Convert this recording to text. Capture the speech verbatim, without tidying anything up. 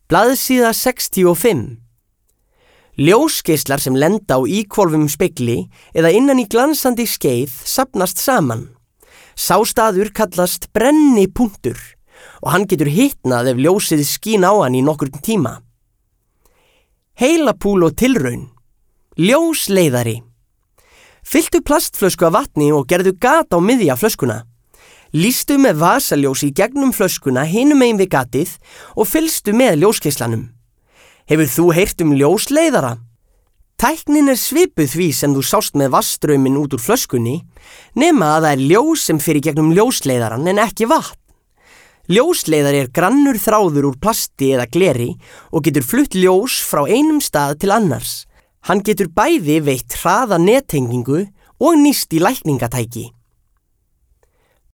Blaðsíða sextíu og fimm. Ljósgeislar sem lenda á íhvolfum spegli eða innan í glansandi skeið safnast saman. Sá staður kallast brennipunktur og hann getur hitnað ef ljósið skín á hann í nokkurn tíma. Heilapúl og tilraun. Ljósleiðari. Fylltu plastflösku af vatni og gerðu gat á miðja flöskuna. Lýstu með vasaljós í gegnum flöskuna hinum megin við gatið og fylgstu með ljósgeislanum. Hefur þú heyrt um ljósleiðara? Tæknin er svipuð því sem þú sást með vatnsstrauminn út úr flöskunni, nema að það er ljós sem fer í gegnum ljósleiðaran en ekki vatn. Ljósleiðari er grannur þráður úr plasti eða gleri og getur flutt ljós frá einum stað til annars. Hann getur bæði veitt hraða nettengingu og nýst í lækningatæki.